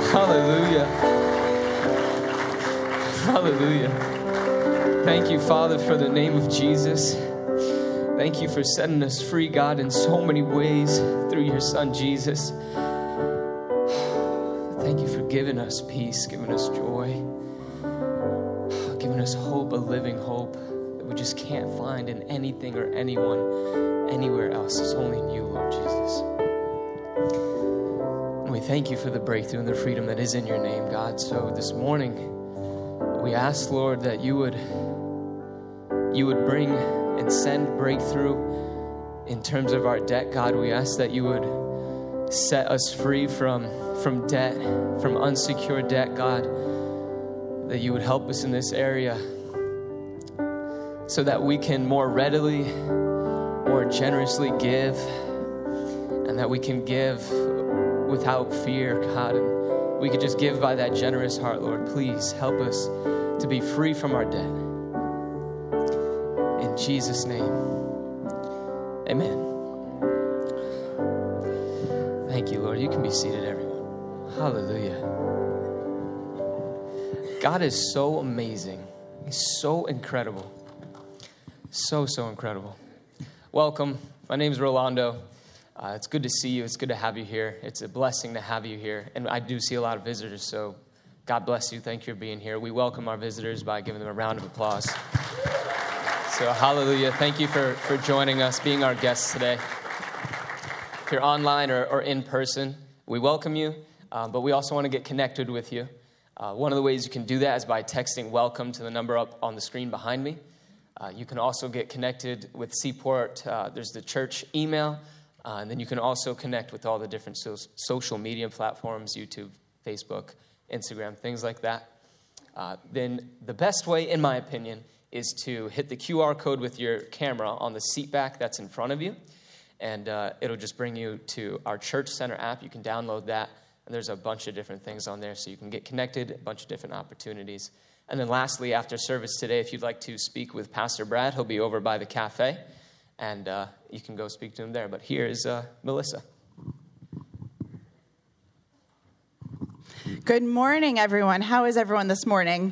Hallelujah. Hallelujah. Thank you, Father, for the name of Jesus. Thank you for setting us free, God, in so many ways through your Son, Jesus. Thank you for giving us peace, giving us joy, giving us hope, a living hope that we just can't find in anything or anyone, anywhere else. It's only in you, Lord Jesus. And we thank you for the breakthrough and the freedom that is in your name, God. So this morning, we ask, Lord, that you would bring and send breakthrough in terms of our debt, God. We ask that you would set us free from debt, from unsecured debt, God, that you would help us in this area so that we can more readily, more generously give, and that we can give without fear, God, and we could just give by that generous heart, Lord. Please help us to be free from our debt. In Jesus' name, amen. Thank you, Lord. You can be seated, everyone. Hallelujah. God is so amazing. He's so incredible. So incredible. Welcome. My name is Rolando. It's good to see you. It's good to have you here. It's a blessing to have you here. And I do see a lot of visitors, so God bless you. Thank you for being here. We welcome our visitors by giving them a round of applause. So hallelujah. Thank you for joining us, being our guests today. If you're online or in person, we welcome you, but we also want to get connected with you. One of the ways you can do that is by texting welcome to the number up on the screen behind me. You can also get connected with Seaport. There's the church email, and then you can also connect with all the different social media platforms, YouTube, Facebook, Instagram, things like that. Then the best way, in my opinion, is to hit the QR code with your camera on the seat back that's in front of you, and it'll just bring you to our Church Center app. You can download that, and there's a bunch of different things on there, so you can get connected, a bunch of different opportunities. And then lastly, after service today, if you'd like to speak with Pastor Brad, he'll be over by the cafe, and you can go speak to him there. But here is Melissa. Good morning, everyone. How is everyone this morning?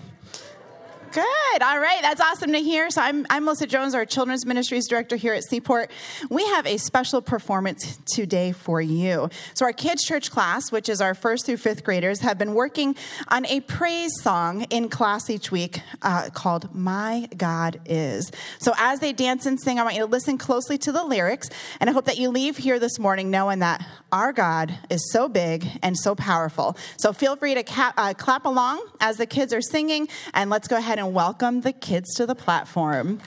Good. All right. That's awesome to hear. So I'm Melissa Jones, our Children's Ministries Director here at Seaport. We have a special performance today for you. So our Kids Church class, which is our 1st through 5th graders, have been working on a praise song in class each week called My God Is. So as they dance and sing, I want you to listen closely to the lyrics, and I hope that you leave here this morning knowing that our God is so big and so powerful. So feel free to clap along as the kids are singing, and let's go ahead and welcome the kids to the platform.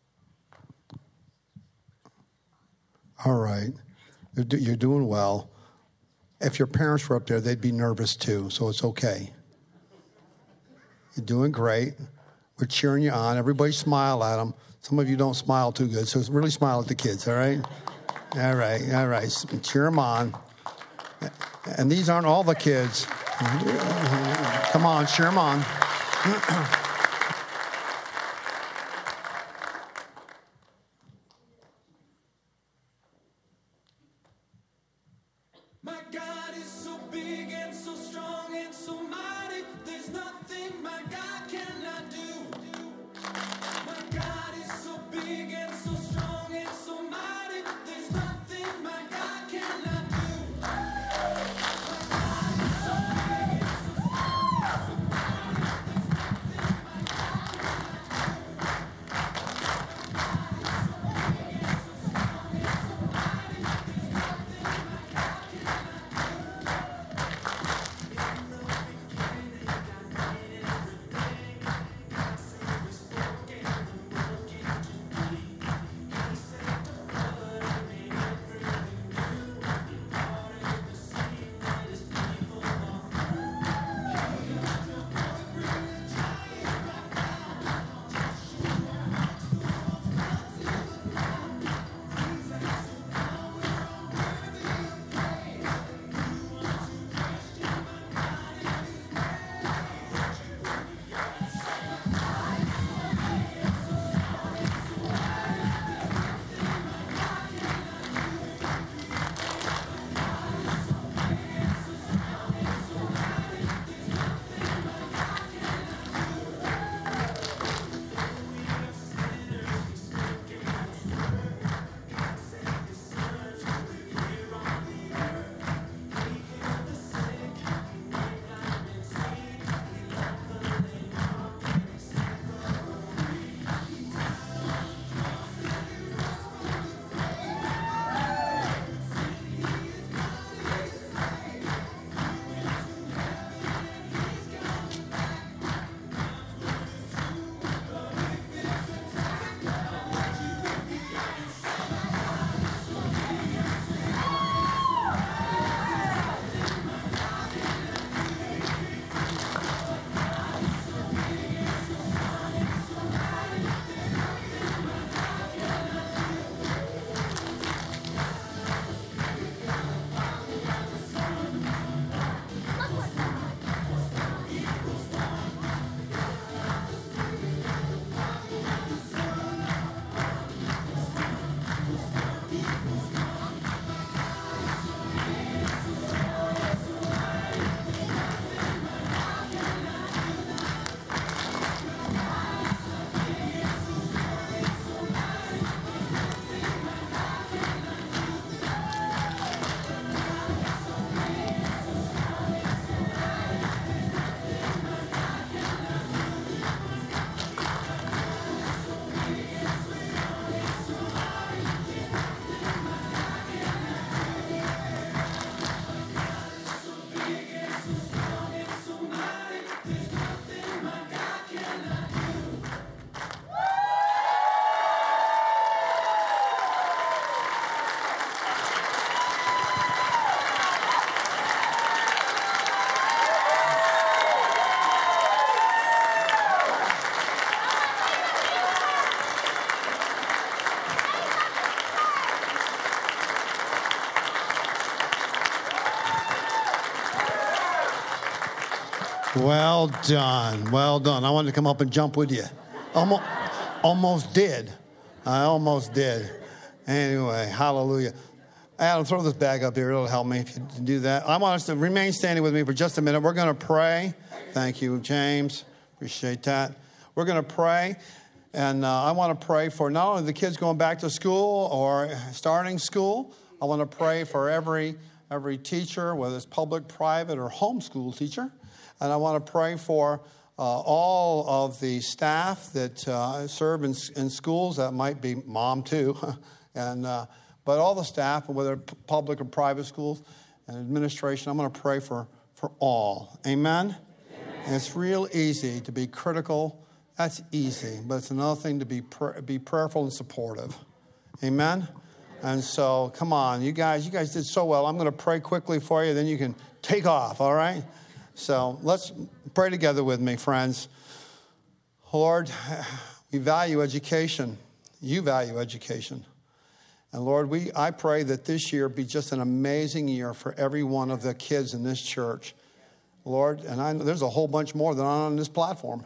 All right. You're doing well. If your parents were up there, they'd be nervous too, so it's okay. You're doing great. We're cheering you on. Everybody smile at them. Some of you don't smile too good, so really smile at the kids, all right? All right. Cheer them on. And these aren't all the kids. Come on, cheer them on. Well done. Well done. I wanted to come up and jump with you. Almost did. I almost did. Anyway, hallelujah. Adam, throw this bag up here. It'll help me if you do that. I want us to remain standing with me for just a minute. We're going to pray. Thank you, James. Appreciate that. We're going to pray. And I want to pray for not only the kids going back to school or starting school. I want to pray for every teacher, whether it's public, private, or homeschool teacher. And I want to pray for all of the staff that serve in schools. That might be mom, too. But all the staff, whether public or private schools and administration, I'm going to pray for all. Amen? And it's real easy to be critical. That's easy. But it's another thing to be prayerful and supportive. Amen? And so, come on, you guys did so well. I'm going to pray quickly for you, then you can take off, all right? So let's pray together with me, friends. Lord, we value education. You value education. And Lord, I pray that this year be just an amazing year for every one of the kids in this church. Lord, and I know there's a whole bunch more than on this platform.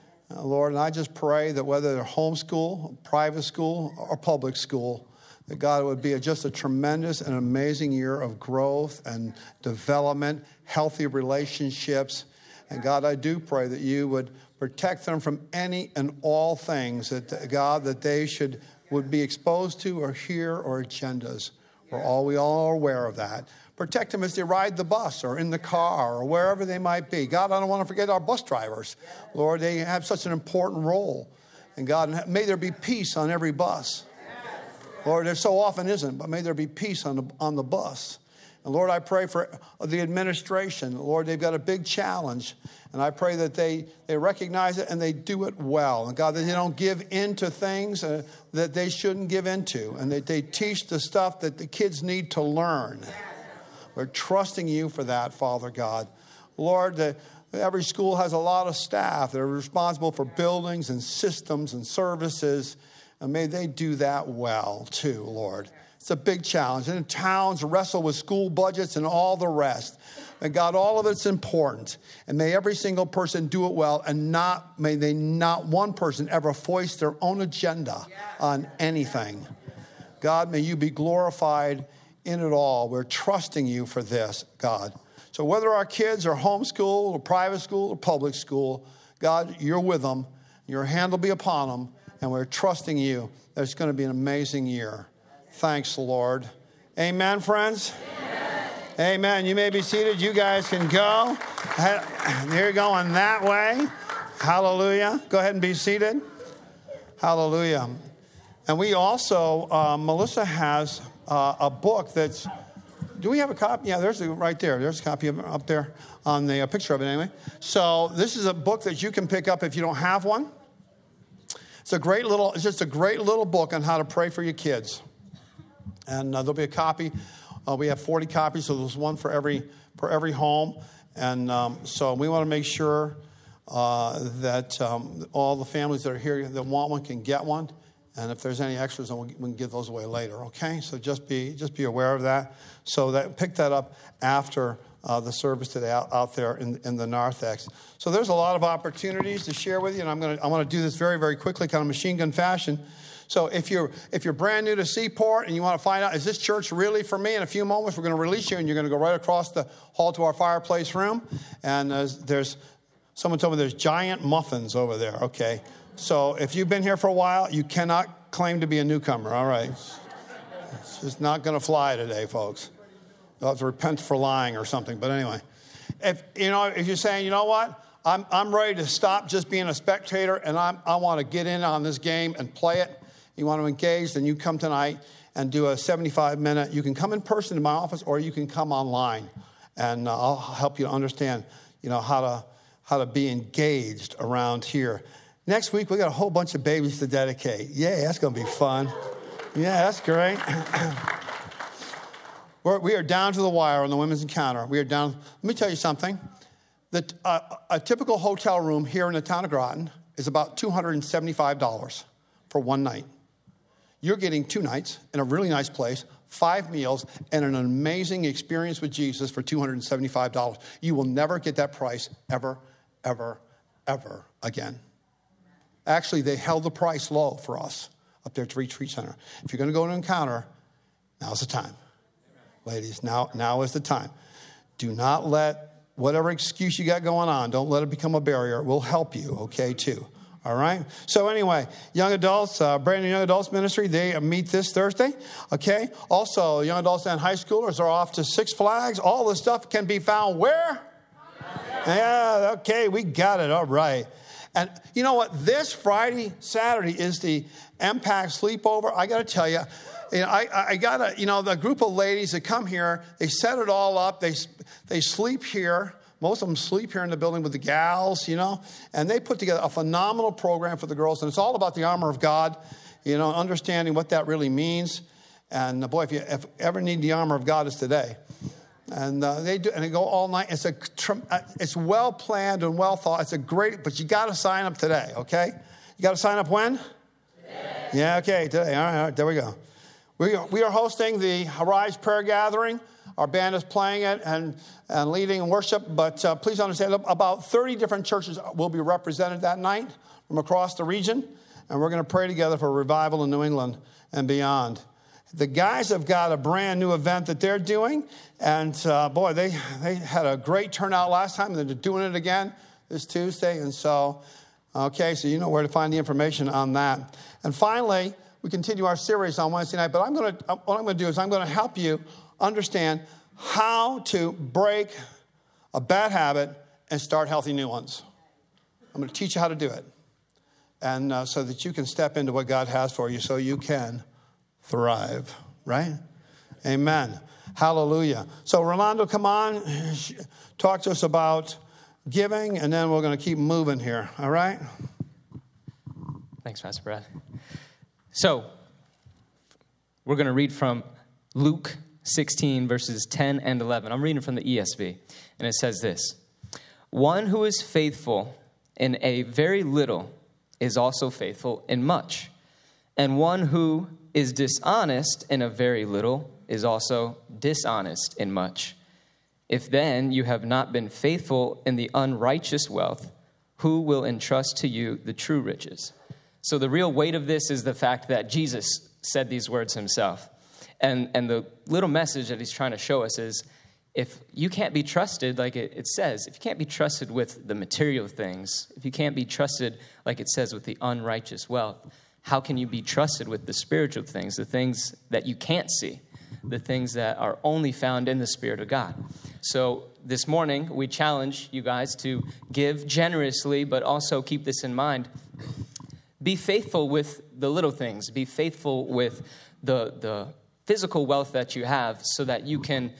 Lord, and I just pray that whether they're homeschool, private school, or public school, that God, it would be just a tremendous and amazing year of growth and development, healthy relationships. And God, I do pray that you would protect them from any and all things that, God, that they would be exposed to or hear or agendas. We all are aware of that. Protect them as they ride the bus or in the car or wherever they might be. God, I don't want to forget our bus drivers. Lord, they have such an important role. And God, may there be peace on every bus. Lord, there so often isn't, but may there be peace on the bus. And Lord, I pray for the administration. Lord, they've got a big challenge. And I pray that they recognize it and they do it well. And God, that they don't give in to things that they shouldn't give into. And that they teach the stuff that the kids need to learn. We're trusting you for that, Father God. Lord, every school has a lot of staff that are responsible for buildings and systems and services. And may they do that well, too, Lord. It's a big challenge. And towns wrestle with school budgets and all the rest. And God, all of it's important. And may every single person do it well. And may not one person ever foist their own agenda on anything. God, may you be glorified in it all. We're trusting you for this, God. So whether our kids are homeschooled or private school or public school, God, you're with them. Your hand will be upon them. And we're trusting you that it's going to be an amazing year. Thanks, Lord. Amen, friends? Amen. Amen. You may be seated. You guys can go. You're going that way. Hallelujah. Go ahead and be seated. Hallelujah. And we also, Melissa has a book that's, do we have a copy? Yeah, there's right there. There's a copy of it up there on the picture of it anyway. So this is a book that you can pick up if you don't have one. It's just a great little book on how to pray for your kids. And there'll be a copy. We have 40 copies, so there's one for every home. And so we want to make sure that all the families that are here that want one can get one. And if there's any extras, then we can give those away later, okay? So just be aware of that. So pick that up after the service today out there in the narthex. So there's a lot of opportunities to share with you, and I want to do this very, very quickly, kind of machine gun fashion. So if you're brand new to Seaport and you want to find out, is this church really for me? In a few moments, we're going to release you, and you're going to go right across the hall to our fireplace room. And someone told me there's giant muffins over there, okay? So if you've been here for a while, you cannot claim to be a newcomer, all right? It's just not going to fly today, folks. You'll have to repent for lying or something. But anyway, if you're saying, you know what, I'm ready to stop just being a spectator and I want to get in on this game and play it. You want to engage, then you come tonight and do a 75-minute. You can come in person to my office or you can come online, and I'll help you to understand, how to be engaged around here. Next week, we got a whole bunch of babies to dedicate. Yay, that's going to be fun. Yeah, that's great. We are down to the wire on the Women's Encounter. We are down. Let me tell you something. A typical hotel room here in the town of Groton is about $275 for one night. You're getting 2 nights in a really nice place, 5 meals, and an amazing experience with Jesus for $275. You will never get that price ever, ever, ever again. Actually, they held the price low for us up there at the Retreat Center. If you're going to go to Encounter, now's the time. Ladies, now is the time. Do not let whatever excuse you got going on, don't let it become a barrier. We'll help you, okay, too. All right? So anyway, young adults, brand new young adults ministry, they meet this Thursday, okay? Also, young adults and high schoolers are off to Six Flags. All this stuff can be found where? Yeah, okay, we got it. All right. And you know what? This Friday, Saturday is the Impact Sleepover. I got to tell you, I got to, the group of ladies that come here, they set it all up. They sleep here. Most of them sleep here in the building with the gals, and they put together a phenomenal program for the girls. And it's all about the armor of God, understanding what that really means. And boy, if you ever need the armor of God, it's today. And they go all night. It's well planned and well thought. It's a great, but you got to sign up today, okay? You got to sign up when? Today. Yeah, okay, today. All right, there we go. We are hosting the Arise Prayer Gathering. Our band is playing it and leading in worship. But please understand, about 30 different churches will be represented that night from across the region. And we're going to pray together for revival in New England and beyond. The guys have got a brand new event that they're doing. And boy, they had a great turnout last time. And they're doing it again this Tuesday. And so, okay, so you know where to find the information on that. And finally, we continue our series on Wednesday night. But what I'm going to do is I'm going to help you understand how to break a bad habit and start healthy new ones. I'm going to teach you how to do it. And so that you can step into what God has for you so you can thrive, right? Amen. Hallelujah. So, Rolando, come on. Talk to us about giving, and then we're going to keep moving here, all right? Thanks, Pastor Brad. So, we're going to read from Luke 16, verses 10 and 11. I'm reading from the ESV, and it says this. One who is faithful in a very little is also faithful in much, and one who is dishonest in a very little is also dishonest in much. If then you have not been faithful in the unrighteous wealth, who will entrust to you the true riches? So the real weight of this is the fact that Jesus said these words himself. And the little message that he's trying to show us is, if you can't be trusted, like it says, if you can't be trusted with the material things, if you can't be trusted, like it says, with the unrighteous wealth, how can you be trusted with the spiritual things, the things that you can't see, the things that are only found in the Spirit of God? So this morning, we challenge you guys to give generously, but also keep this in mind. Be faithful with the little things. Be faithful with the physical wealth that you have so that you can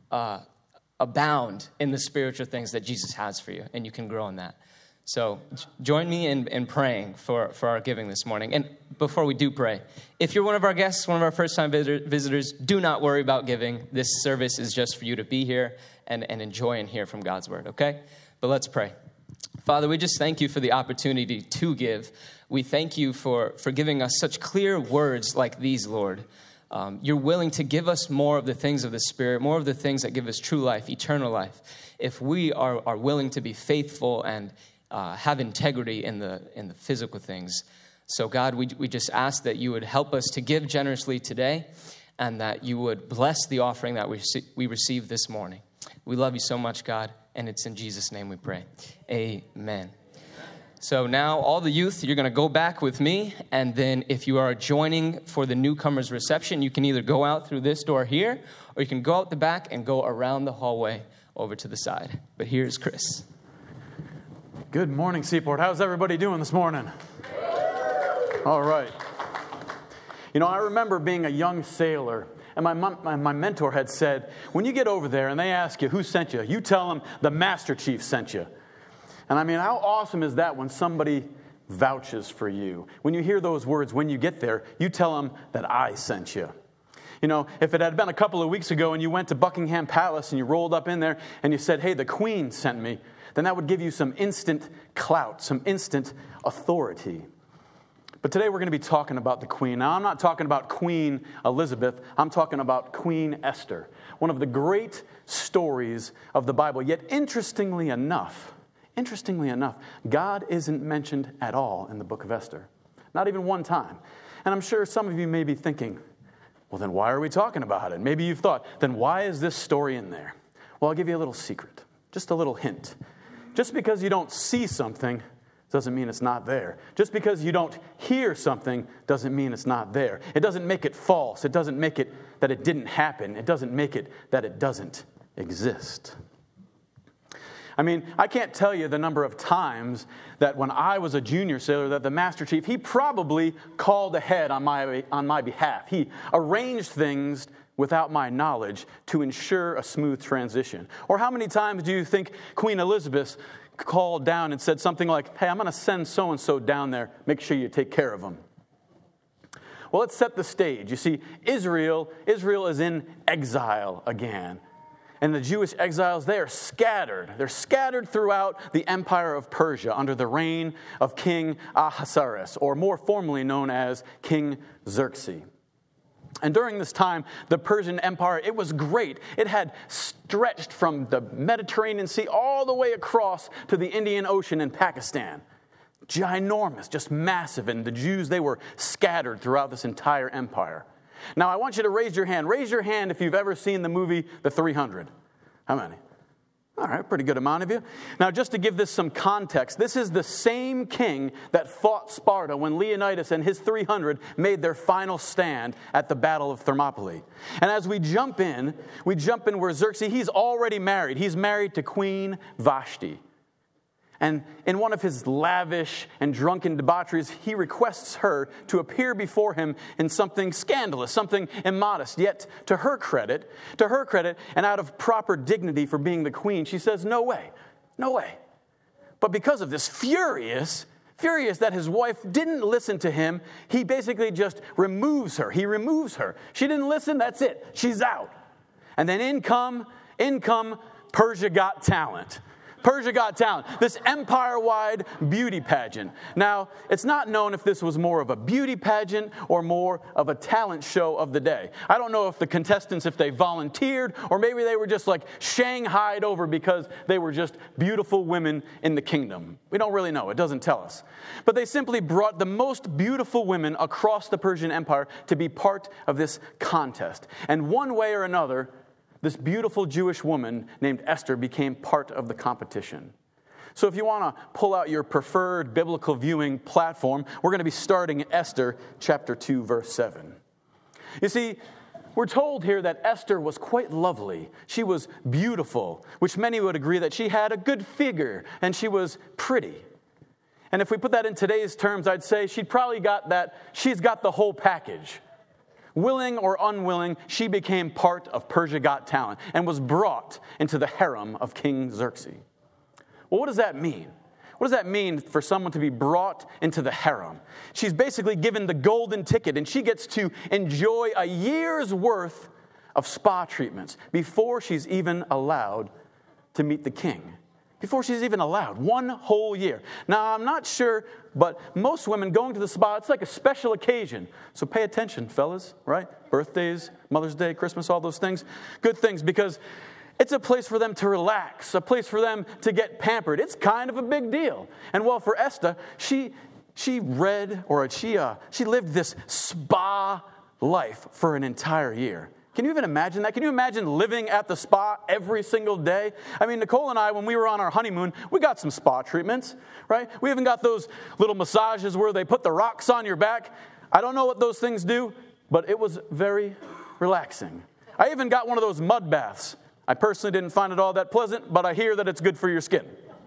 abound in the spiritual things that Jesus has for you, and you can grow in that. So join me in praying for our giving this morning. And before we do pray, if you're one of our guests, one of our first-time visitors, do not worry about giving. This service is just for you to be here and enjoy and hear from God's word, okay? But let's pray. Father, we just thank you for the opportunity to give. We thank you for giving us such clear words like these, Lord. You're willing to give us more of the things of the Spirit, more of the things that give us true life, eternal life, if we are willing to be faithful and have integrity in the physical things. So God, we just ask that you would help us to give generously today, and that you would bless the offering that we received this morning. We love you so much, God, and it's in Jesus' name we pray. Amen. So now all the youth, you're going to go back with me, and then if you are joining for the newcomers reception, you can either go out through this door here, or you can go out the back and go around the hallway over to the side. But here's Chris. Good morning, Seaport. How's everybody doing this morning? All right. You know, I remember being a young sailor, and my mentor had said, when you get over there and they ask you who sent you, you tell them the Master Chief sent you. And I mean, how awesome is that when somebody vouches for you? When you hear those words, when you get there, you tell them that I sent you. You know, if it had been a couple of weeks ago and you went to Buckingham Palace and you rolled up in there and you said, hey, the Queen sent me, then that would give you some instant clout, some instant authority. But today we're going to be talking about the Queen. Now, I'm not talking about Queen Elizabeth. I'm talking about Queen Esther, one of the great stories of the Bible. Yet, interestingly enough, God isn't mentioned at all in the book of Esther. Not even one time. And I'm sure some of you may be thinking, well, then why are we talking about it? Maybe you've thought, then why is this story in there? Well, I'll give you a little secret, just a little hint. Just because you don't see something doesn't mean it's not there. Just because you don't hear something doesn't mean it's not there. It doesn't make it false. It doesn't make it that it didn't happen. It doesn't make it that it doesn't exist. I mean, I can't tell you the number of times that when I was a junior sailor that the Master Chief, he probably called ahead on my behalf. He arranged things without my knowledge to ensure a smooth transition. Or how many times do you think Queen Elizabeth called down and said something like, hey, I'm going to send so-and-so down there. Make sure you take care of them. Well, let's set the stage. You see, Israel is in exile again. And the Jewish exiles, they are scattered. They're scattered throughout the empire of Persia under the reign of King Ahasuerus, or more formally known as King Xerxes. And during this time, the Persian Empire, it was great. It had stretched from the Mediterranean Sea all the way across to the Indian Ocean in Pakistan. Ginormous, just massive. And the Jews, they were scattered throughout this entire empire. Now, I want you to raise your hand. Raise your hand if you've ever seen the movie The 300. How many? All right, pretty good amount of you. Now, just to give this some context, this is the same king that fought Sparta when Leonidas and his 300 made their final stand at the Battle of Thermopylae. And as we jump in where Xerxes, he's already married. He's married to Queen Vashti. And in one of his lavish and drunken debaucheries, he requests her to appear before him in something scandalous, something immodest. Yet, to her credit, and out of proper dignity for being the queen, she says, no way. But because of this, furious that his wife didn't listen to him, he basically just removes her. He removes her. She didn't listen, that's it. She's out. And then in come Persia Got Talent. Persia Got Talent, this empire-wide beauty pageant. Now, it's not known if this was more of a beauty pageant or more of a talent show of the day. I don't know if the contestants, if they volunteered, or maybe they were just like shanghaied over because they were just beautiful women in the kingdom. We don't really know. It doesn't tell us. But they simply brought the most beautiful women across the Persian Empire to be part of this contest. And one way or another, this beautiful Jewish woman named Esther became part of the competition. So if you want to pull out your preferred biblical viewing platform, we're going to be starting in Esther chapter 2, verse 7. You see, we're told here that Esther was quite lovely. She was beautiful, which many would agree that she had a good figure and she was pretty. And if we put that in today's terms, I'd say she's got the whole package. Willing or unwilling, she became part of Persia Got Talent and was brought into the harem of King Xerxes. Well, what does that mean? What does that mean for someone to be brought into the harem? She's basically given the golden ticket, and she gets to enjoy a year's worth of spa treatments before she's even allowed to meet the king. Before she's even allowed. 1 whole year. Now, I'm not sure, but most women going to the spa, it's like a special occasion. So pay attention, fellas, right? Birthdays, Mother's Day, Christmas, all those things. Good things, because it's a place for them to relax, a place for them to get pampered. It's kind of a big deal. And well, for Esther, she lived this spa life for an entire year. Can you even imagine that? Can you imagine living at the spa every single day? I mean, Nicole and I, when we were on our honeymoon, we got some spa treatments, right? We even got those little massages where they put the rocks on your back. I don't know what those things do, but it was very relaxing. I even got one of those mud baths. I personally didn't find it all that pleasant, but I hear that it's good for your skin.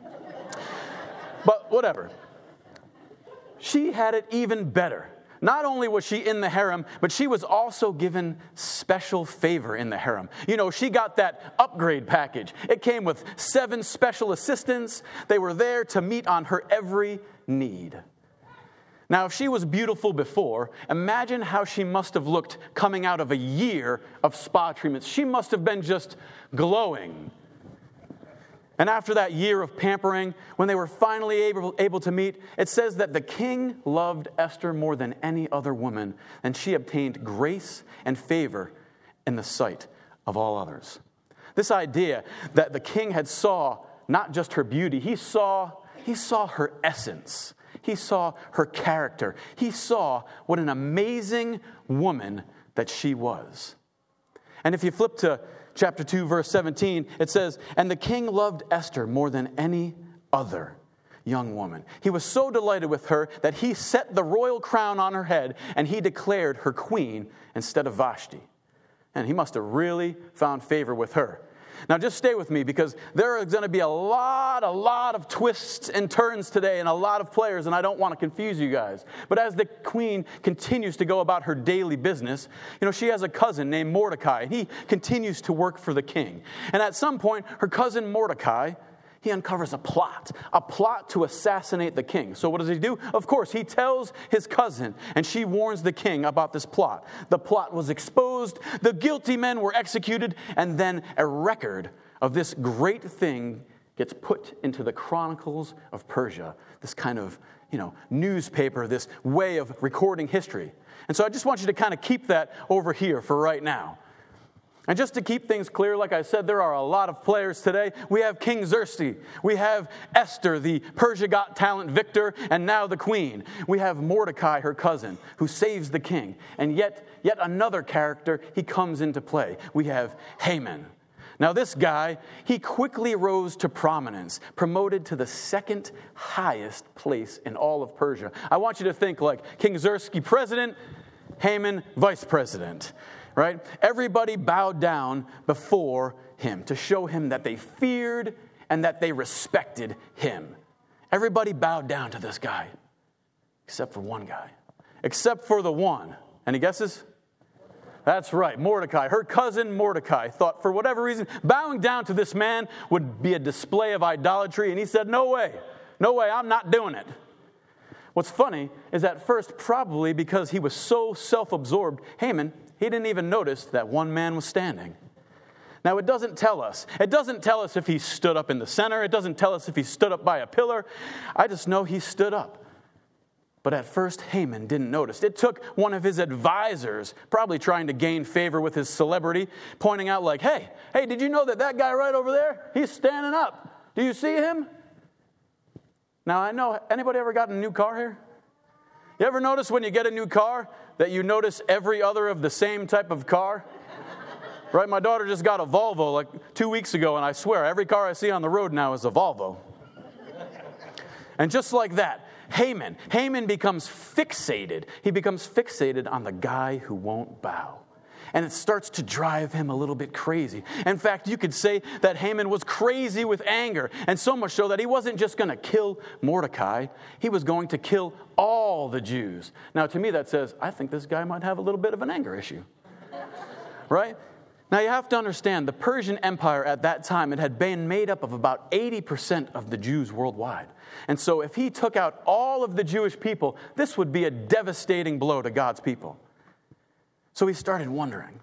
But whatever. She had it even better. Not only was she in the harem, but she was also given special favor in the harem. You know, she got that upgrade package. It came with 7 special assistants. They were there to meet on her every need. Now, if she was beautiful before, imagine how she must have looked coming out of a year of spa treatments. She must have been just glowing. And after that year of pampering, when they were finally able to meet, it says that the king loved Esther more than any other woman, and she obtained grace and favor in the sight of all others. This idea that the king had saw not just her beauty, he saw her essence. He saw her character. He saw what an amazing woman that she was. And if you flip to chapter 2, verse 17, it says, "And the king loved Esther more than any other young woman. He was so delighted with her that he set the royal crown on her head, and he declared her queen instead of Vashti." And he must have really found favor with her. Now, just stay with me, because there are going to be a lot of twists and turns today and a lot of players, and I don't want to confuse you guys. But as the queen continues to go about her daily business, you know, she has a cousin named Mordecai, and he continues to work for the king. And at some point, her cousin Mordecai, he uncovers a plot to assassinate the king. So what does he do? Of course, he tells his cousin, and she warns the king about this plot. The plot was exposed, the guilty men were executed, and then a record of this great thing gets put into the Chronicles of Persia, this kind of, newspaper, this way of recording history. And so I just want you to kind of keep that over here for right now. And just to keep things clear, like I said, there are a lot of players today. We have King Xerxes. We have Esther, the Persia Got Talent victor, and now the queen. We have Mordecai, her cousin, who saves the king. And yet another character, he comes into play. We have Haman. Now this guy, he quickly rose to prominence, promoted to the second highest place in all of Persia. I want you to think like King Xerxes, president, Haman, vice president. Right? Everybody bowed down before him to show him that they feared and that they respected him. Everybody bowed down to this guy, except for one guy. Except for the one. Any guesses? That's right, Mordecai. Her cousin Mordecai thought for whatever reason, bowing down to this man would be a display of idolatry, and he said, no way, I'm not doing it. What's funny is at first, probably because he was so self-absorbed, Haman, he didn't even notice that one man was standing. Now, it doesn't tell us. It doesn't tell us if he stood up in the center. It doesn't tell us if he stood up by a pillar. I just know he stood up. But at first, Haman didn't notice. It took one of his advisors, probably trying to gain favor with his celebrity, pointing out like, hey, did you know that guy right over there, he's standing up. Do you see him? Now, I know, anybody ever gotten a new car here? You ever notice when you get a new car that you notice every other of the same type of car? Right? My daughter just got a Volvo like 2 weeks ago, and I swear, every car I see on the road now is a Volvo. And just like that, Haman becomes fixated. He becomes fixated on the guy who won't bow. And it starts to drive him a little bit crazy. In fact, you could say that Haman was crazy with anger, and so much so that he wasn't just going to kill Mordecai, he was going to kill all the Jews. Now, to me, that says, I think this guy might have a little bit of an anger issue. Right? Now, you have to understand, the Persian Empire at that time, it had been made up of about 80% of the Jews worldwide. And so if he took out all of the Jewish people, this would be a devastating blow to God's people. So he started wondering,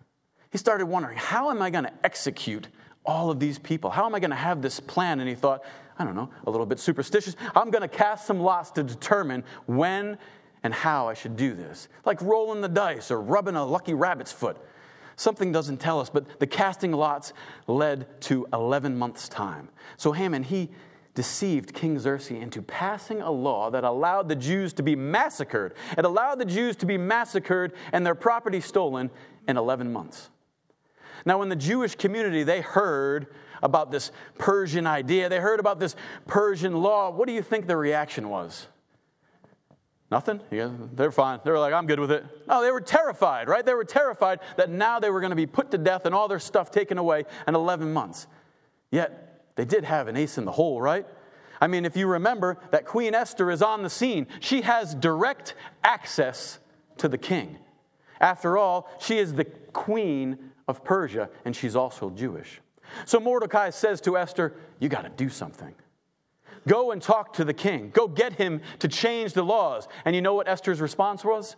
how am I going to execute all of these people? How am I going to have this plan? And he thought, I don't know, a little bit superstitious. I'm going to cast some lots to determine when and how I should do this. Like rolling the dice or rubbing a lucky rabbit's foot. Something doesn't tell us, but the casting lots led to 11 months' time. So Haman, he deceived King Xerxes into passing a law that allowed the Jews to be massacred. It allowed the Jews to be massacred and their property stolen in 11 months. Now, when the Jewish community, they heard about this Persian idea, they heard about this Persian law, what do you think the reaction was? Nothing? Yeah, they're fine. They were like, I'm good with it. No, they were terrified, right? They were terrified that now they were going to be put to death and all their stuff taken away in 11 months. Yet, they did have an ace in the hole, right? I mean, if you remember that Queen Esther is on the scene, she has direct access to the king. After all, she is the queen of Persia, and she's also Jewish. So Mordecai says to Esther, you got to do something. Go and talk to the king. Go get him to change the laws. And you know what Esther's response was?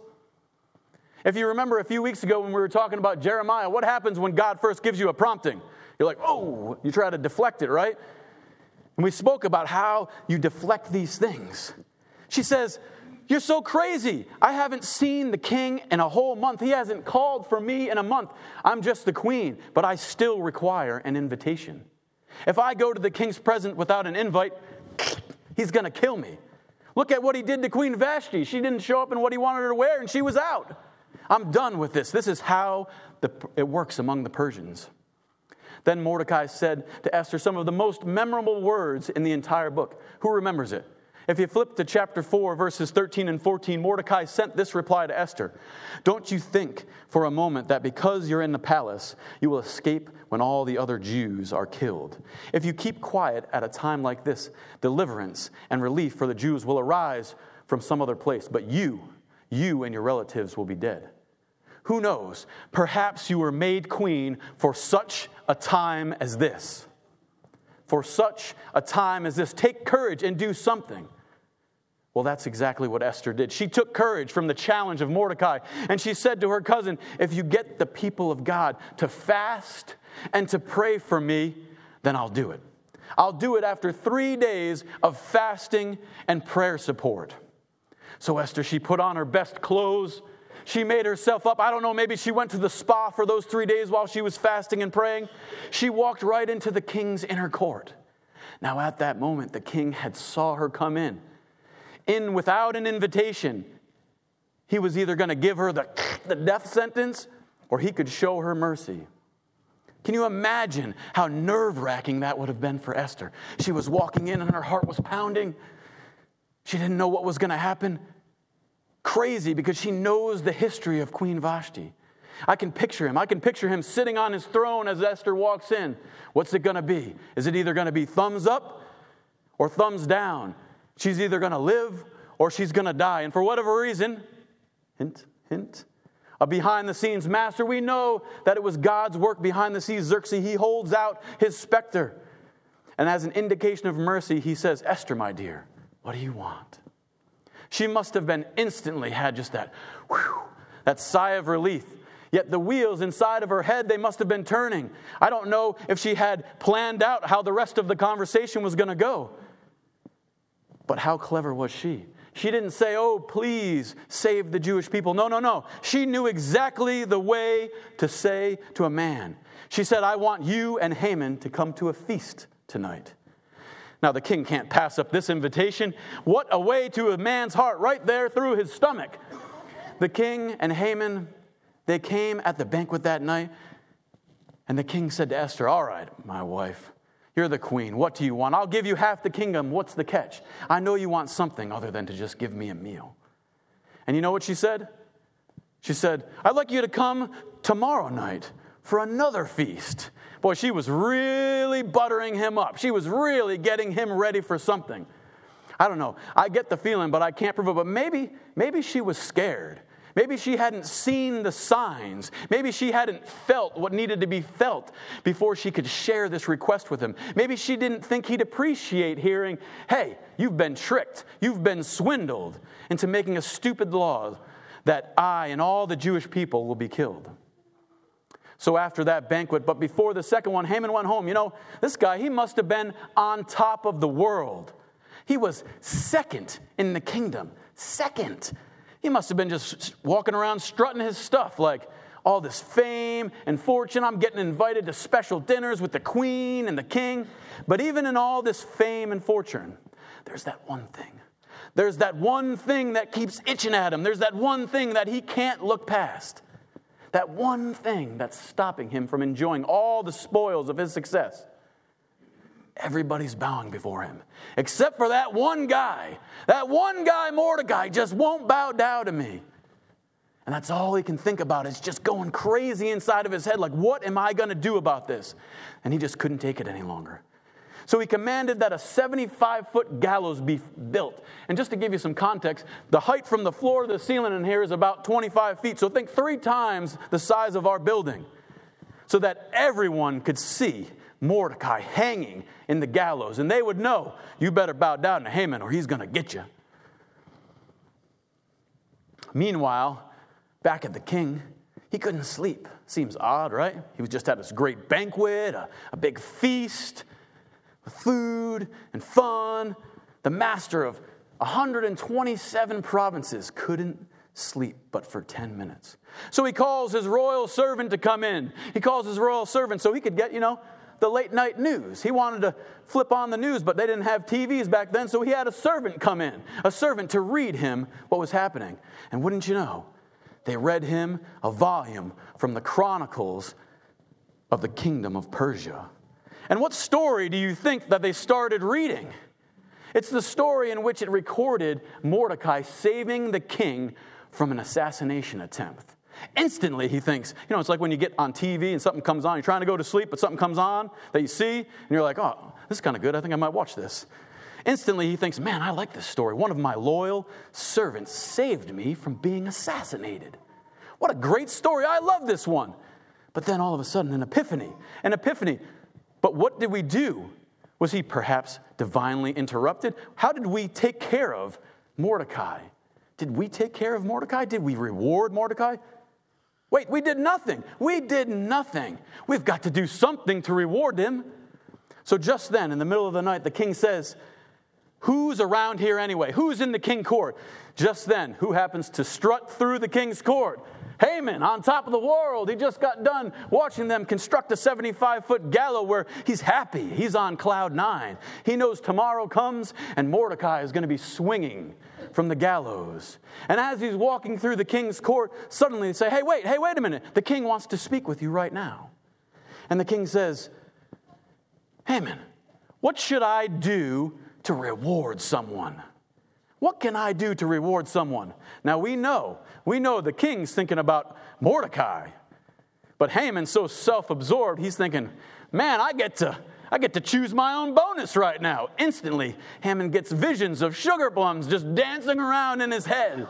If you remember a few weeks ago when we were talking about Jeremiah, what happens when God first gives you a prompting? You're like, oh, you try to deflect it, right? And we spoke about how you deflect these things. She says, you're so crazy. I haven't seen the king in a whole month. He hasn't called for me in a month. I'm just the queen, but I still require an invitation. If I go to the king's presence without an invite, he's going to kill me. Look at what he did to Queen Vashti. She didn't show up in what he wanted her to wear, and she was out. I'm done with this. This is how it works among the Persians. Then Mordecai said to Esther some of the most memorable words in the entire book. Who remembers it? If you flip to chapter 4, verses 13 and 14, Mordecai sent this reply to Esther. Don't you think for a moment that because you're in the palace, you will escape when all the other Jews are killed? If you keep quiet at a time like this, deliverance and relief for the Jews will arise from some other place, but you and your relatives will be dead. Who knows? Perhaps you were made queen for such a time as this. for such a time as this. Take courage and do something. Well, that's exactly what Esther did. She took courage from the challenge of Mordecai, and she said to her cousin, if you get the people of God to fast and to pray for me, then I'll do it. I'll do it after 3 days of fasting and prayer support. So Esther, she put on her best clothes. She made herself up. I don't know, maybe she went to the spa for those 3 days while she was fasting and praying. She walked right into the king's inner court. Now at that moment, the king had saw her come in without an invitation. He was either going to give her the death sentence, or he could show her mercy. Can you imagine how nerve-wracking that would have been for Esther? She was walking in and her heart was pounding. She didn't know what was going to happen. Crazy, because she knows the history of Queen Vashti. I can picture him. I can picture him sitting on his throne as Esther walks in. What's it going to be? Is it either going to be thumbs up or thumbs down? She's either going to live or she's going to die. And for whatever reason, hint, hint, a behind-the-scenes master, we know that it was God's work behind the scenes. Xerxes, he holds out his scepter. And as an indication of mercy, he says, Esther, my dear, what do you want? She must have been instantly had just that, whew, that sigh of relief. Yet the wheels inside of her head, they must have been turning. I don't know if she had planned out how the rest of the conversation was going to go. But how clever was she? She didn't say, oh, please save the Jewish people. No. She knew exactly the way to say to a man. She said, I want you and Haman to come to a feast tonight. Now, the king can't pass up this invitation. What a way to a man's heart, right there through his stomach. The king and Haman, they came at the banquet that night, and the king said to Esther, all right, my wife, you're the queen. What do you want? I'll give you half the kingdom. What's the catch? I know you want something other than to just give me a meal. And you know what she said? She said, I'd like you to come tomorrow night for another feast. Boy, she was really buttering him up. She was really getting him ready for something. I don't know. I get the feeling, but I can't prove it. But maybe she was scared. Maybe she hadn't seen the signs. Maybe she hadn't felt what needed to be felt before she could share this request with him. Maybe she didn't think he'd appreciate hearing, hey, you've been tricked. You've been swindled into making a stupid law that I and all the Jewish people will be killed. So after that banquet, but before the second one, Haman went home. You know, this guy, he must have been on top of the world. He was second in the kingdom. Second. He must have been just walking around strutting his stuff, like all this fame and fortune. I'm getting invited to special dinners with the queen and the king. But even in all this fame and fortune, there's that one thing. There's that one thing that keeps itching at him. There's that one thing that he can't look past. That one thing that's stopping him from enjoying all the spoils of his success. Everybody's bowing before him. Except for that one guy. That one guy, Mordecai, just won't bow down to me. And that's all he can think about. It's just going crazy inside of his head. Like, what am I going to do about this? And he just couldn't take it any longer. So he commanded that a 75-foot gallows be built. And just to give you some context, the height from the floor to the ceiling in here is about 25 feet. So think 3 times the size of our building. So that everyone could see Mordecai hanging in the gallows. And they would know, you better bow down to Haman or he's going to get you. Meanwhile, back at the king, he couldn't sleep. Seems odd, right? He was just at this great banquet, a big feast, with food and fun. The master of 127 provinces couldn't sleep but for 10 minutes. So he calls his royal servant to come in. He calls his royal servant so he could get, the late night news. He wanted to flip on the news, but they didn't have TVs back then, so he had a servant come in, a servant to read him what was happening. And wouldn't you know, they read him a volume from the Chronicles of the Kingdom of Persia. And what story do you think that they started reading? It's the story in which it recorded Mordecai saving the king from an assassination attempt. Instantly, he thinks, it's like when you get on TV and something comes on. You're trying to go to sleep, but something comes on that you see, and you're like, oh, this is kind of good. I think I might watch this. Instantly, he thinks, man, I like this story. One of my loyal servants saved me from being assassinated. What a great story. I love this one. But then all of a sudden, an epiphany. But what did we do Was he perhaps divinely interrupted? How did we take care of Mordecai? Did we take care of Mordecai? Did we reward Mordecai? Wait, we did nothing. We did nothing. We've got to do something to reward him. So just then, in the middle of the night, the king says, who's around here anyway? Who's in the king court? Just then, who happens to strut through the king's court? Haman, on top of the world. He just got done watching them construct a 75-foot gallows where he's happy. He's on cloud 9. He knows tomorrow comes and Mordecai is going to be swinging from the gallows. And as he's walking through the king's court, suddenly they say, hey, wait a minute. The king wants to speak with you right now. And the king says, Haman, what should I do to reward someone? What can I do to reward someone? Now we know the king's thinking about Mordecai. But Haman's so self-absorbed, he's thinking, man, I get to choose my own bonus right now. Instantly, Haman gets visions of sugar plums just dancing around in his head.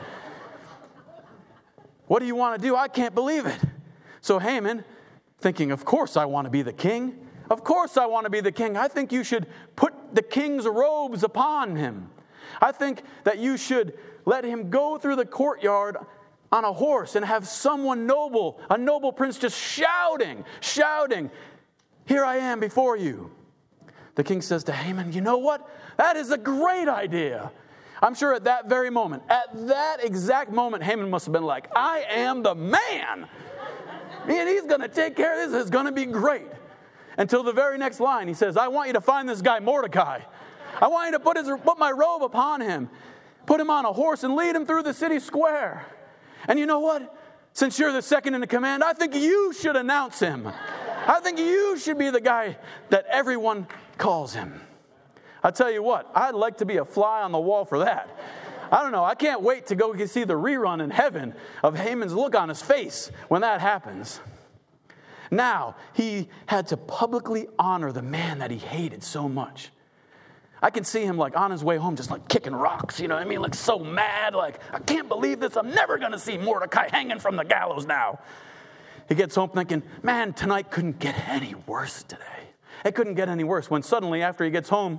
What do you want to do? I can't believe it. So Haman, thinking, of course I want to be the king. Of course I want to be the king. I think you should put the king's robes upon him. I think that you should let him go through the courtyard on a horse and have someone noble, a noble prince just shouting, here I am before you. The king says to Haman, you know what? That is a great idea. I'm sure at that very moment, at that exact moment, Haman must have been like, I am the man. And he's going to take care of this. It's going to be great. Until the very next line, he says, I want you to find this guy Mordecai. I want you to put my robe upon him, put him on a horse, and lead him through the city square. And you know what? Since you're the second in the command, I think you should announce him. I think you should be the guy that everyone calls him. I tell you what, I'd like to be a fly on the wall for that. I don't know. I can't wait to go see the rerun in heaven of Haman's look on his face when that happens. Now, he had to publicly honor the man that he hated so much. I can see him like on his way home just like kicking rocks, you know what I mean? Like so mad, like, I can't believe this. I'm never going to see Mordecai hanging from the gallows now. He gets home thinking, man, tonight couldn't get any worse today. It couldn't get any worse when suddenly after he gets home,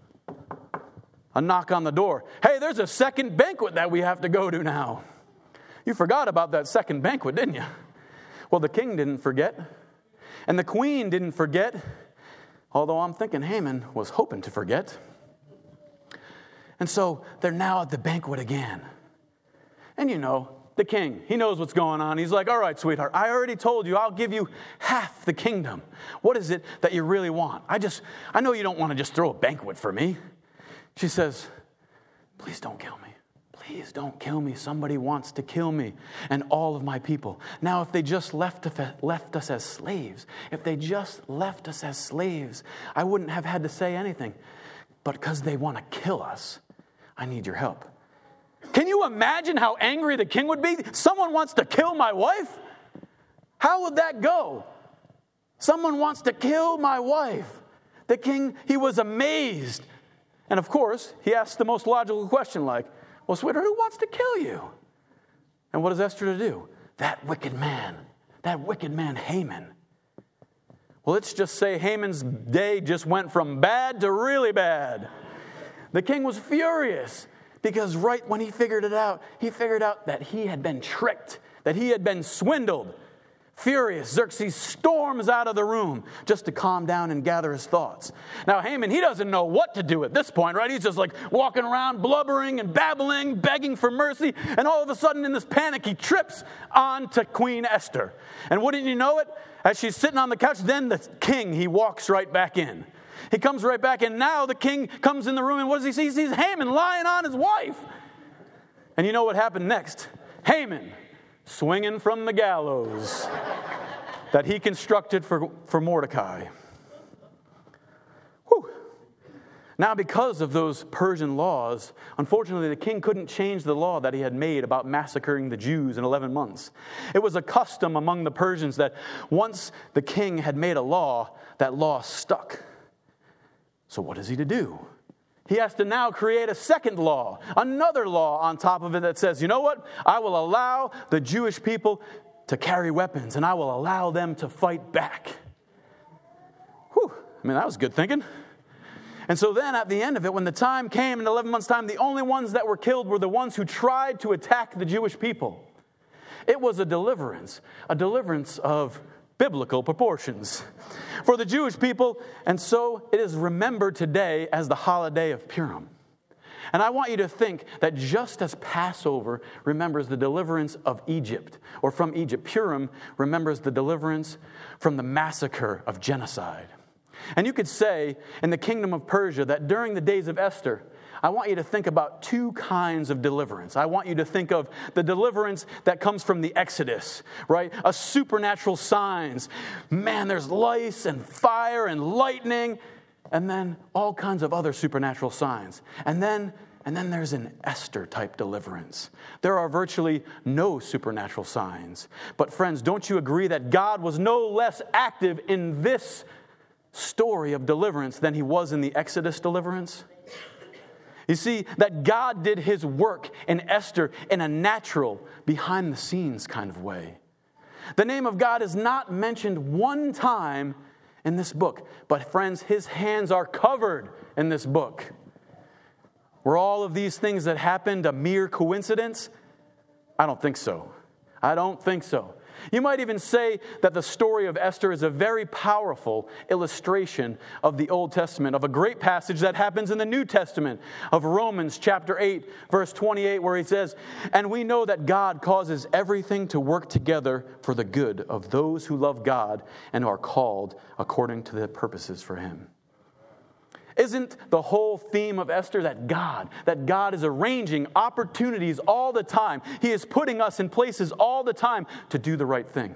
a knock on the door. Hey, there's a second banquet that we have to go to now. You forgot about that second banquet, didn't you? Well, the king didn't forget, and the queen didn't forget, although I'm thinking Haman was hoping to forget. And so they're now at the banquet again. And you know, the king, he knows what's going on. He's like, all right, sweetheart, I already told you I'll give you half the kingdom. What is it that you really want? I know you don't want to just throw a banquet for me. She says, please don't kill me. Please don't kill me. Somebody wants to kill me and all of my people. Now, if they just left us as slaves, I wouldn't have had to say anything. But because they want to kill us, I need your help. Can you imagine how angry the king would be? Someone wants to kill my wife? How would that go? Someone wants to kill my wife. The king, he was amazed. And of course, he asked the most logical question like, well, sweetheart, who wants to kill you? And what is Esther to do? That wicked man Haman. Well, let's just say Haman's day just went from bad to really bad. The king was furious because right when he figured out that he had been tricked, that he had been swindled. Furious, Xerxes storms out of the room just to calm down and gather his thoughts. Now, Haman, he doesn't know what to do at this point, right? He's just like walking around, blubbering and babbling, begging for mercy. And all of a sudden, in this panic, he trips onto Queen Esther. And wouldn't you know it? As she's sitting on the couch, then the king, he walks right back in. He comes right back in. Now the king comes in the room, and what does he see? He sees Haman lying on his wife. And you know what happened next? Haman, swinging from the gallows that he constructed for Mordecai. Whew. Now, because of those Persian laws, unfortunately, the king couldn't change the law that he had made about massacring the Jews in 11 months. It was a custom among the Persians that once the king had made a law, that law stuck. So what is he to do? He has to now create a second law, another law on top of it that says, you know what? I will allow the Jewish people to carry weapons, and I will allow them to fight back. Whew. I mean, that was good thinking. And so then at the end of it, when the time came in 11 months' time, the only ones that were killed were the ones who tried to attack the Jewish people. It was a deliverance of biblical proportions for the Jewish people. And so it is remembered today as the holiday of Purim. And I want you to think that just as Passover remembers the deliverance of Egypt, or from Egypt, Purim remembers the deliverance from the massacre of genocide. And you could say in the kingdom of Persia that during the days of Esther, I want you to think about two kinds of deliverance. I want you to think of the deliverance that comes from the Exodus, right? A supernatural signs. Man, there's lice and fire and lightning, and then all kinds of other supernatural signs. And then there's an Esther-type deliverance. There are virtually no supernatural signs. But friends, don't you agree that God was no less active in this story of deliverance than he was in the Exodus deliverance? You see, that God did his work in Esther in a natural, behind-the-scenes kind of way. The name of God is not mentioned one time in this book. But friends, his hands are covered in this book. Were all of these things that happened a mere coincidence? I don't think so. I don't think so. You might even say that the story of Esther is a very powerful illustration of the Old Testament, of a great passage that happens in the New Testament, of Romans chapter 8, verse 28, where he says, "And we know that God causes everything to work together for the good of those who love God and are called according to the purposes for him." Isn't the whole theme of Esther that God is arranging opportunities all the time? He is putting us in places all the time to do the right thing.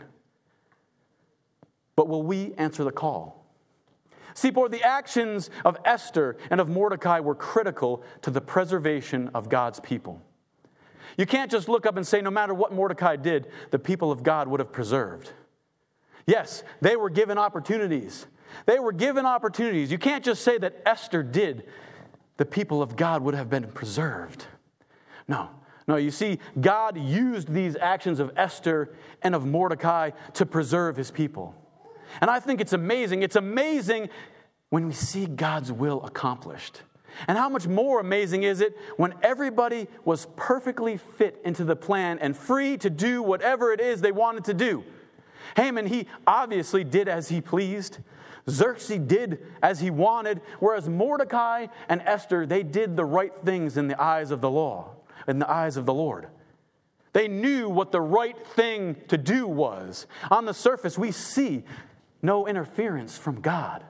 But will we answer the call? See, for the actions of Esther and of Mordecai were critical to the preservation of God's people. You can't just look up and say, no matter what Mordecai did, the people of God would have preserved. Yes, they were given opportunities. They were given opportunities. You can't just say that Esther did. The people of God would have been preserved. No, you see, God used these actions of Esther and of Mordecai to preserve his people. And I think it's amazing. It's amazing when we see God's will accomplished. And how much more amazing is it when everybody was perfectly fit into the plan and free to do whatever it is they wanted to do. Haman, he obviously did as he pleased. Xerxes did as he wanted, whereas Mordecai and Esther, they did the right things in the eyes of the law, in the eyes of the Lord. They knew what the right thing to do was. On the surface, we see no interference from God.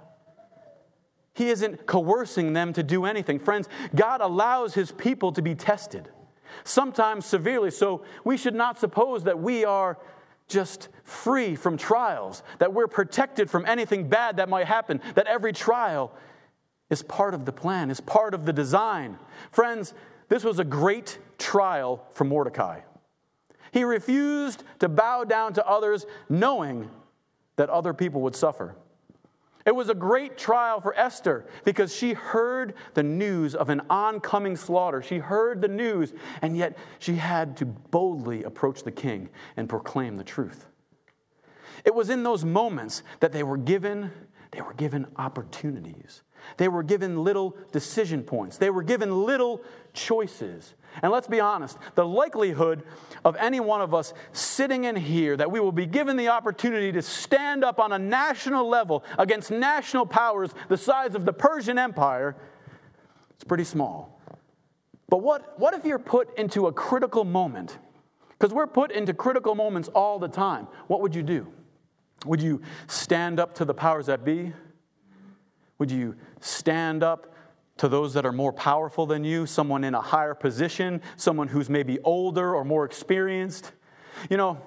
He isn't coercing them to do anything. Friends, God allows his people to be tested, sometimes severely, so we should not suppose that we are just free from trials, that we're protected from anything bad that might happen, that every trial is part of the plan, is part of the design. Friends, this was a great trial for Mordecai. He refused to bow down to others, knowing that other people would suffer. It was a great trial for Esther because she heard the news of an oncoming slaughter. She heard the news, and yet she had to boldly approach the king and proclaim the truth. It was in those moments that they were given opportunities. They were given little decision points. They were given little choices. And let's be honest, the likelihood of any one of us sitting in here that we will be given the opportunity to stand up on a national level against national powers the size of the Persian Empire, it's pretty small. But what if you're put into a critical moment? Because we're put into critical moments all the time. What would you do? Would you stand up to the powers that be? Would you stand up to those that are more powerful than you, someone in a higher position, someone who's maybe older or more experienced? You know,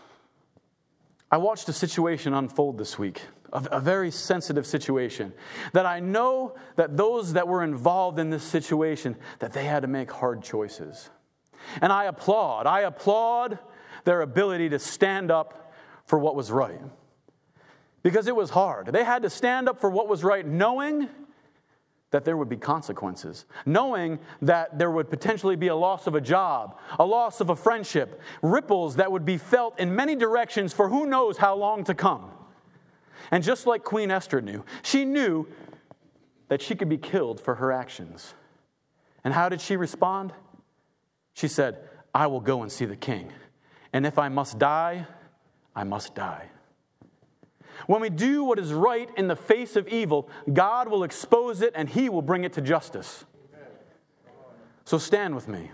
I watched a situation unfold this week, a very sensitive situation, that I know that those that were involved in this situation, that they had to make hard choices. And I applaud their ability to stand up for what was right. Because it was hard. They had to stand up for what was right, knowing that there would be consequences, knowing that there would potentially be a loss of a job, a loss of a friendship, ripples that would be felt in many directions for who knows how long to come. And just like Queen Esther knew, she knew that she could be killed for her actions. And how did she respond? She said, I will go and see the king. And if I must die, I must die. When we do what is right in the face of evil, God will expose it and he will bring it to justice. So stand with me.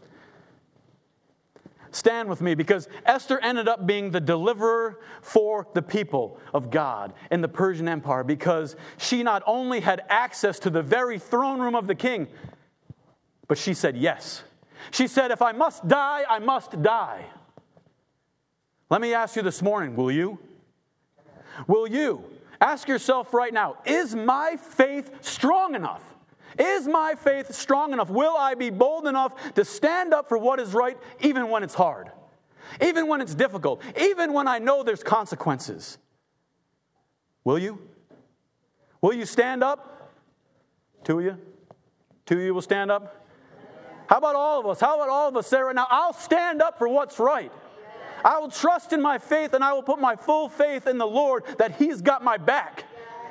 Stand with me, because Esther ended up being the deliverer for the people of God in the Persian Empire, because she not only had access to the very throne room of the king, but she said yes. She said, if I must die, I must die. Let me ask you this morning, will you? Will you? Ask yourself right now, is my faith strong enough? Is my faith strong enough? Will I be bold enough to stand up for what is right even when it's hard? Even when it's difficult? Even when I know there's consequences? Will you? Will you stand up? Two of you? Two of you will stand up? How about all of us? How about all of us say right now, I'll stand up for what's right. I will trust in my faith, and I will put my full faith in the Lord that he's got my back.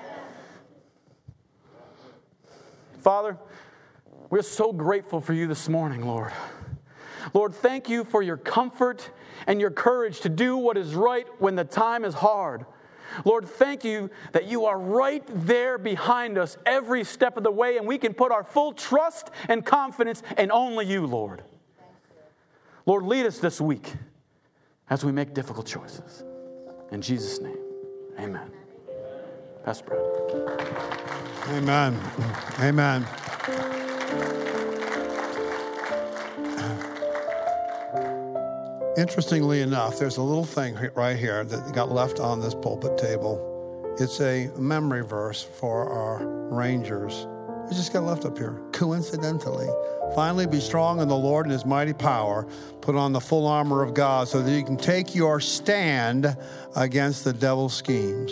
Father, we're so grateful for you this morning, Lord. Lord, thank you for your comfort and your courage to do what is right when the time is hard. Lord, thank you that you are right there behind us every step of the way, and we can put our full trust and confidence in only you, Lord. Lord, lead us this week as we make difficult choices. In Jesus' name, amen. Pastor Brad. Amen. Amen. Interestingly enough, there's a little thing right here that got left on this pulpit table. It's a memory verse for our Rangers. It just got left up here, coincidentally. Finally, be strong in the Lord and his mighty power. Put on the full armor of God so that you can take your stand against the devil's schemes.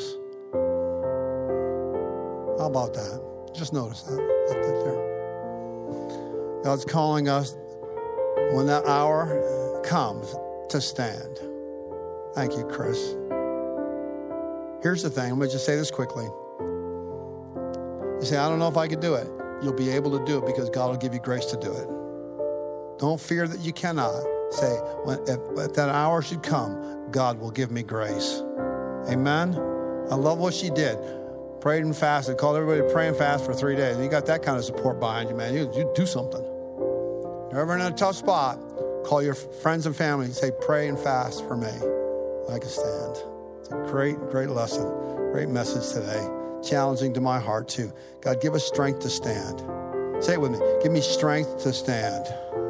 How about that? Just notice that. Left it there. God's calling us when that hour comes to stand. Thank you, Chris. Here's the thing. I'm going to just say this quickly. You say, I don't know if I could do it. You'll be able to do it because God will give you grace to do it. Don't fear that you cannot. Say, if that hour should come, God will give me grace. Amen? I love what she did. Prayed and fasted. Called everybody to pray and fast for 3 days. You got that kind of support behind you, man. You do something. You're ever in a tough spot, call your friends and family and say, pray and fast for me. I can stand. It's a great, great lesson. Great message today. Challenging to my heart too. God, give us strength to stand. Say it with me. Give me strength to stand.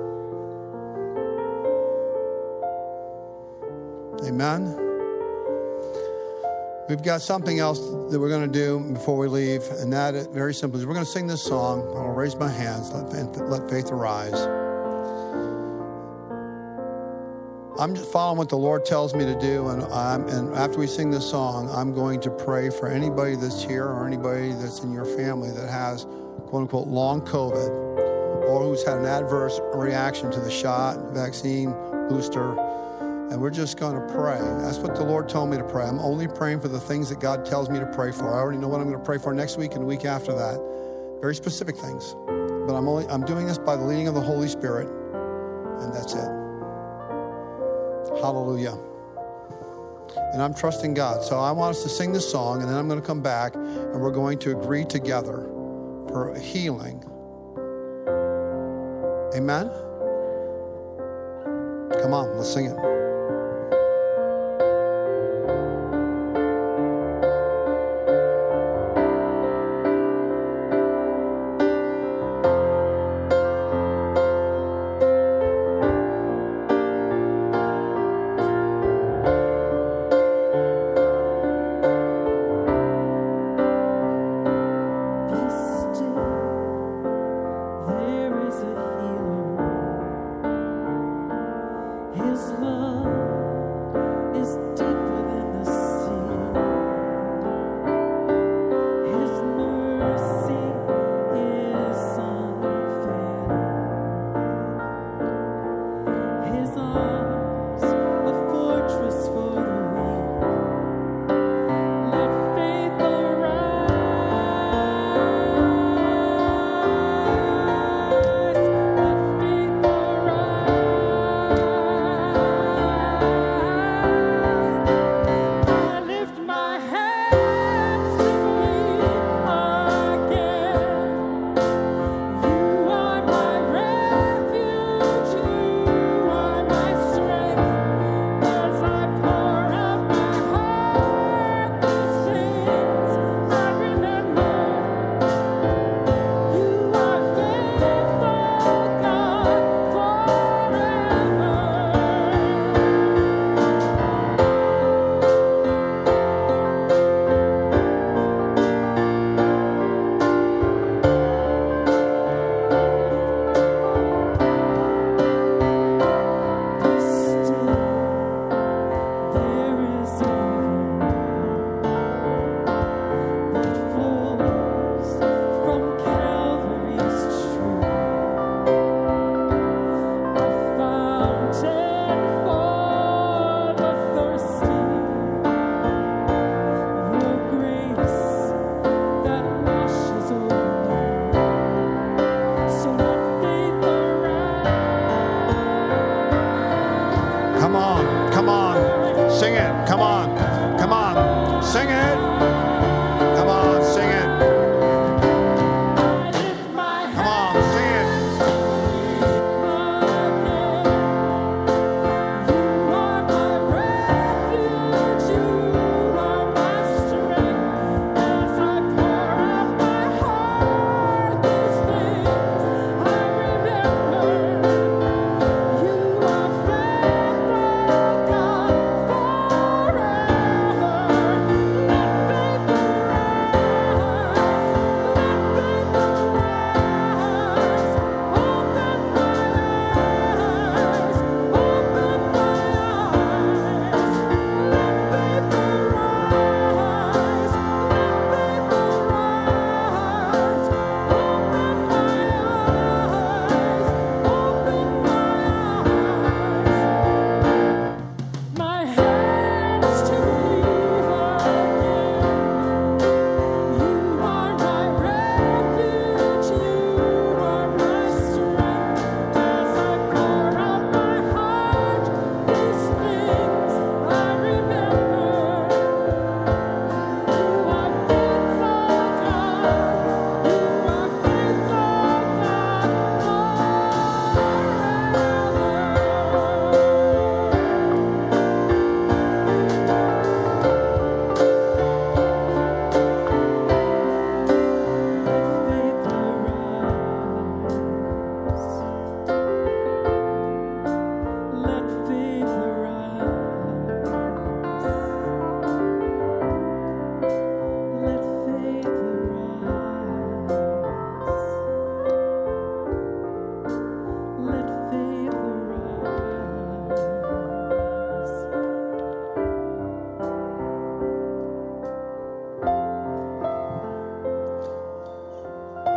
Amen. We've got something else that we're going to do before we leave, and that very simply is we're going to sing this song. I'll raise my hands. Let faith arise. I'm just following what the Lord tells me to do, and after we sing this song, I'm going to pray for anybody that's here or anybody that's in your family that has, quote unquote, long COVID, or who's had an adverse reaction to the shot, vaccine, booster. And we're just going to pray. That's what the Lord told me to pray. I'm only praying for the things that God tells me to pray for. I already know what I'm going to pray for next week and the week after that. Very specific things. But I'm doing this by the leading of the Holy Spirit. And that's it. Hallelujah. And I'm trusting God. So I want us to sing this song, and then I'm going to come back, and we're going to agree together for healing. Amen? Come on, let's sing it. His love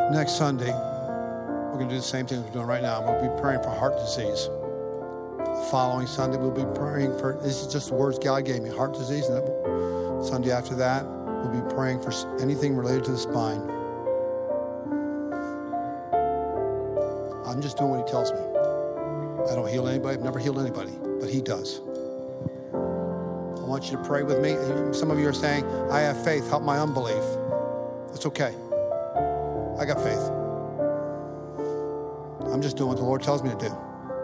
Next Sunday, we're going to do the same thing we're doing right now. We'll be praying for heart disease. The following Sunday, we'll be praying for, this is just the words God gave me, heart disease. And then Sunday after that, we'll be praying for anything related to the spine. I'm just doing what he tells me. I don't heal anybody. I've never healed anybody, but he does. I want you to pray with me. Some of you are saying, I have faith. Help my unbelief. It's okay. I got faith. I'm just doing what the Lord tells me to do.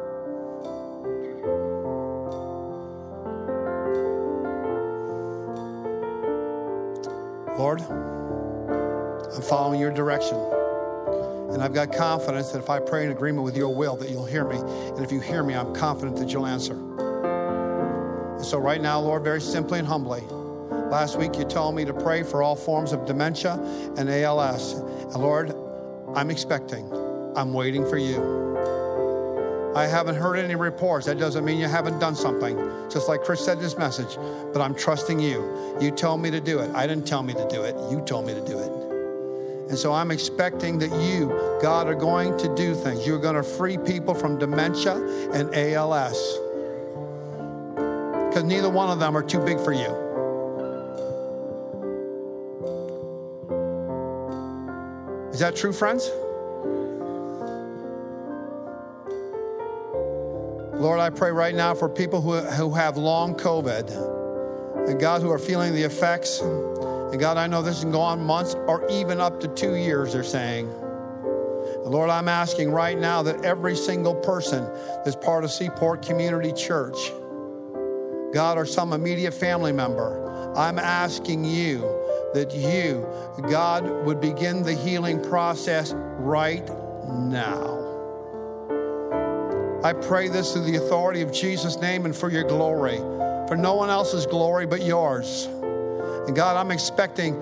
Lord, I'm following your direction. And I've got confidence that if I pray in agreement with your will, that you'll hear me. And if you hear me, I'm confident that you'll answer. And so right now, Lord, very simply and humbly, last week you told me to pray for all forms of dementia and ALS. And Lord, I'm expecting. I'm waiting for you. I haven't heard any reports. That doesn't mean you haven't done something. Just like Chris said in his message. But I'm trusting you. You told me to do it. I didn't tell me to do it. You told me to do it. And so I'm expecting that you, God, are going to do things. You're going to free people from dementia and ALS. Because neither one of them are too big for you. Is that true, friends? Lord, I pray right now for people who have long COVID. And God, who are feeling the effects. And God, I know this can go on months or even up to 2 years, they're saying. And Lord, I'm asking right now that every single person that's part of Seaport Community Church, God, or some immediate family member, I'm asking you that you, God, would begin the healing process right now. I pray this through the authority of Jesus' name and for your glory, for no one else's glory but yours. And God, I'm expecting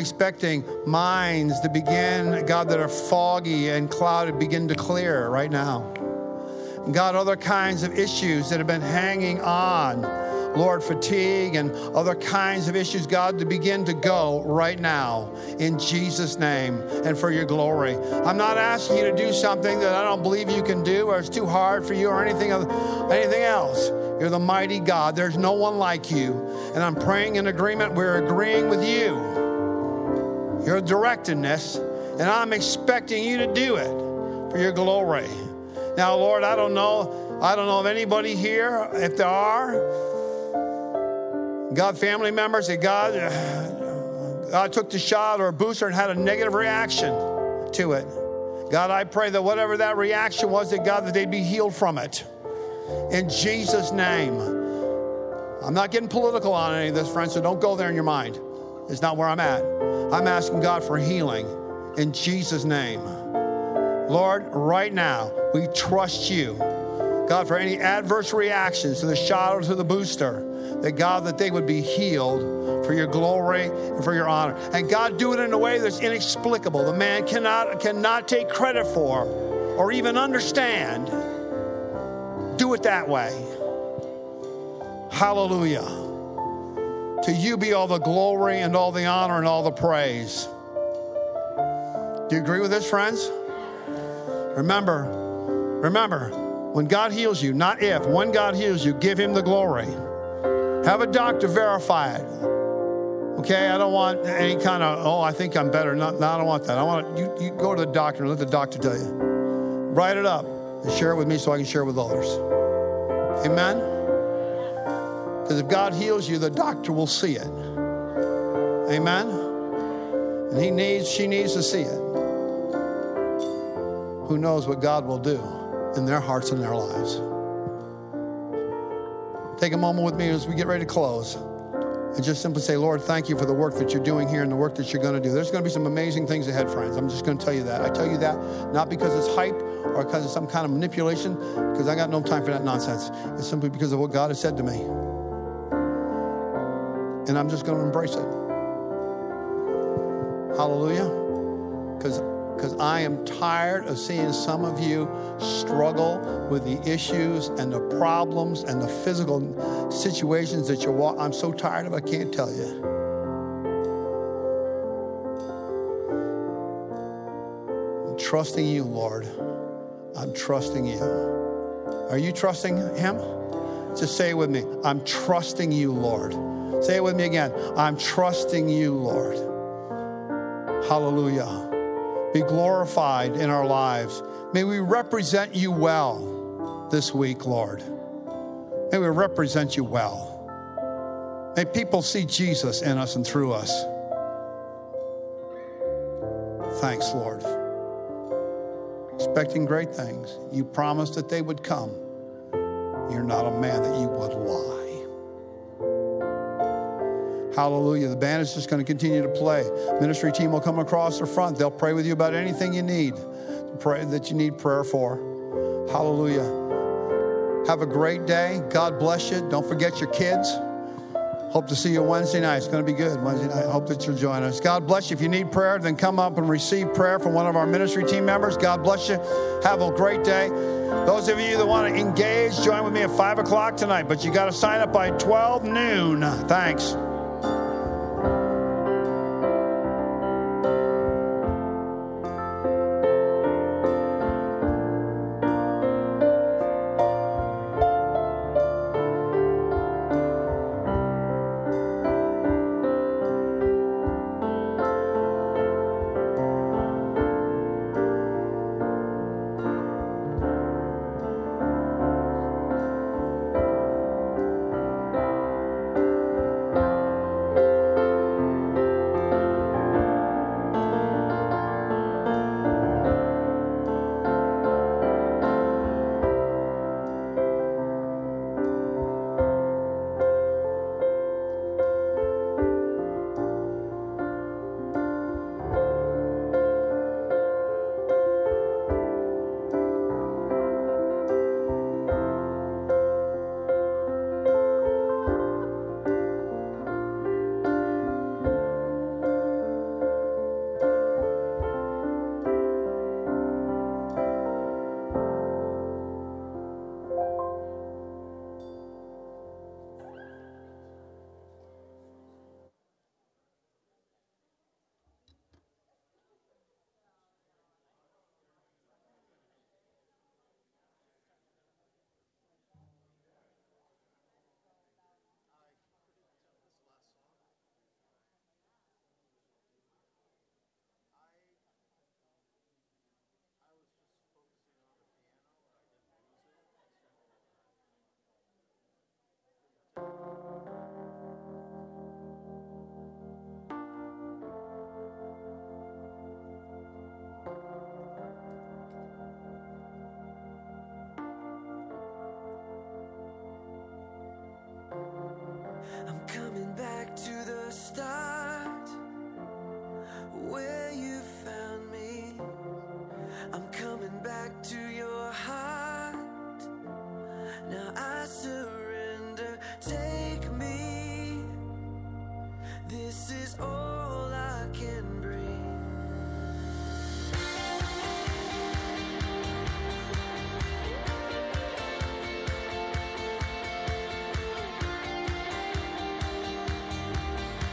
minds to begin, God, that are foggy and clouded, begin to clear right now. And God, other kinds of issues that have been hanging on, Lord, fatigue and other kinds of issues, God, to begin to go right now in Jesus' name and for your glory. I'm not asking you to do something that I don't believe you can do or it's too hard for you or anything else. You're the mighty God. There's no one like you. And I'm praying in agreement. We're agreeing with you. Your directedness. And I'm expecting you to do it for your glory. Now, Lord, I don't know of anybody here, if there are, God, family members, that God took the shot or a booster and had a negative reaction to it. God, I pray that whatever that reaction was, that God, that they'd be healed from it. In Jesus' name. I'm not getting political on any of this, friends, so don't go there in your mind. It's not where I'm at. I'm asking God for healing in Jesus' name. Lord, right now, we trust you. God, for any adverse reactions to the shot or to the booster, that God, that they would be healed for your glory and for your honor. And God, do it in a way that's inexplicable. The man cannot take credit for or even understand. Do it that way. Hallelujah. To you be all the glory and all the honor and all the praise. Do you agree with this, friends? Remember, when God heals you, not if, when God heals you, give him the glory. Have a doctor verify it. Okay, I don't want any kind of, I think I'm better. No, I don't want that. I want you go to the doctor and let the doctor tell you. Write it up and share it with me so I can share it with others. Amen? Because if God heals you, the doctor will see it. Amen? And she needs to see it. Who knows what God will do in their hearts and their lives. Take a moment with me as we get ready to close. And just simply say, Lord, thank you for the work that you're doing here and the work that you're going to do. There's going to be some amazing things ahead, friends. I'm just going to tell you that. I tell you that not because it's hype or because it's some kind of manipulation, because I got no time for that nonsense. It's simply because of what God has said to me. And I'm just going to embrace it. Hallelujah. Because I am tired of seeing some of you struggle with the issues and the problems and the physical situations that you're walking. I'm so tired of it, I can't tell you. I'm trusting you, Lord. I'm trusting you. Are you trusting him? Just say it with me. I'm trusting you, Lord. Say it with me again. I'm trusting you, Lord. Hallelujah. Be glorified in our lives. May we represent you well this week, Lord. May we represent you well. May people see Jesus in us and through us. Thanks, Lord. Expecting great things. You promised that they would come. You're not a man that you would lie. Hallelujah. The band is just going to continue to play. Ministry team will come across the front. They'll pray with you about anything you need. Pray that you need prayer for. Hallelujah. Have a great day. God bless you. Don't forget your kids. Hope to see you Wednesday night. It's going to be good Wednesday night. Hope that you'll join us. God bless you. If you need prayer, then come up and receive prayer from one of our ministry team members. God bless you. Have a great day. Those of you that want to engage, join with me at 5 o'clock tonight. But you got to sign up by 12 noon. Thanks. I'm coming back to the start, where you found me. I'm coming back to your heart. Now I surrender, take me. This is all I can